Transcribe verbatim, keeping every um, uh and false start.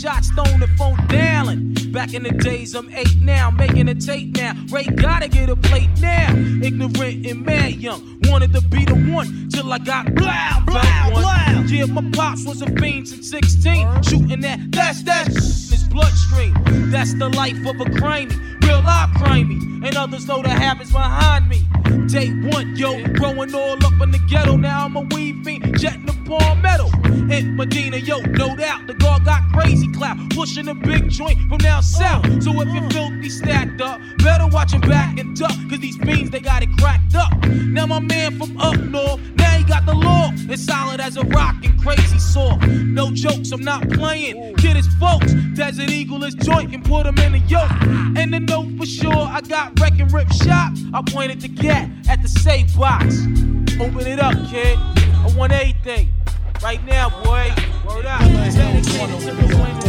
shot, stone and phone down. Back in the days, I'm eight now, making a tape now. Ray gotta get a plate now. Ignorant and mad young, wanted to be the one till I got blah, blah, blah. Yeah, my pops was a fiend since sixteen, shooting that, that's that in his bloodstream. That's the life of a crimey, real life crimey, and others know the habits behind me. Day one, yo, growing all up in the ghetto. Now I'm a weed fiend, jetting the palmetto. In Medina, yo, no doubt, the guard got crazy clout, pushing a big joint from down south. So if you're filthy stacked up, better watch your back and duck, cause these fiends, they got it cracked up. Now my man from up north, now he got the law. It's solid as a rock and crazy saw. No jokes, I'm not playing. Kid is folks, Desert Eagle is joint and put him in a yoke. And the note for sure, I got wreck and rip shot. I pointed the gat at the safe box. Open it up, kid. I want everything. Right now, boy. Word up.